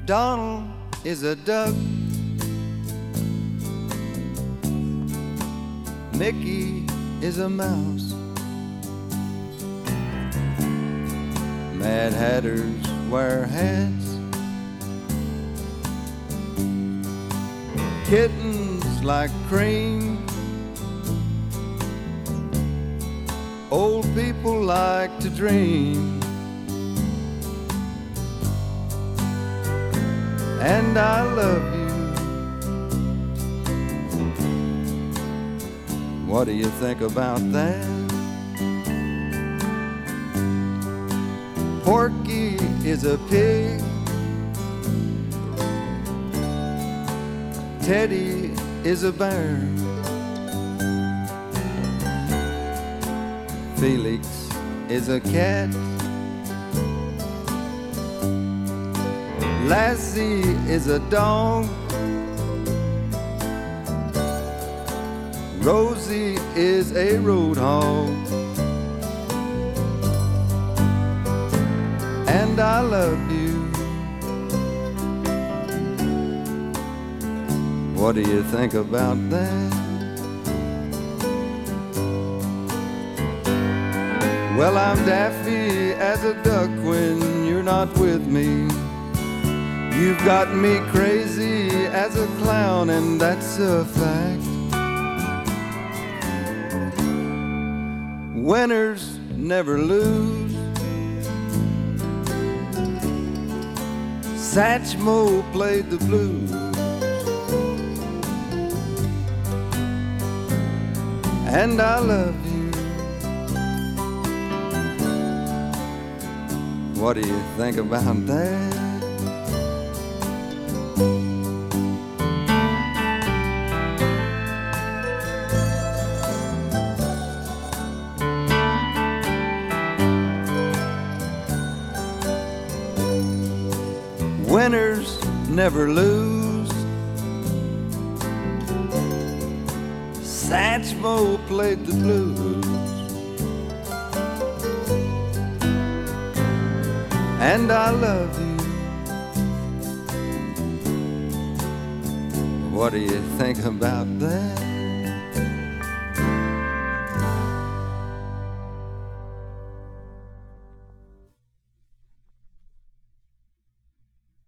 Donald is a duck. Mickey is a mouse. Mad Hatters wear hats. Kittens like cream. Old people like to dream. And I love you. What do you think about that? Porky is a pig. Teddy is a bear. Felix is a cat. Lassie is a dog. Rosie is a roadhog. And I love you. What do you think about that? Well, I'm daffy as a duck when you're not with me. You've got me crazy as a clown, and that's a fact. Winners never lose. Satchmo played the blues. And I love you. What do you think about that? Winners never lose. Satchmo played the blues. And I love you. What do you think about that?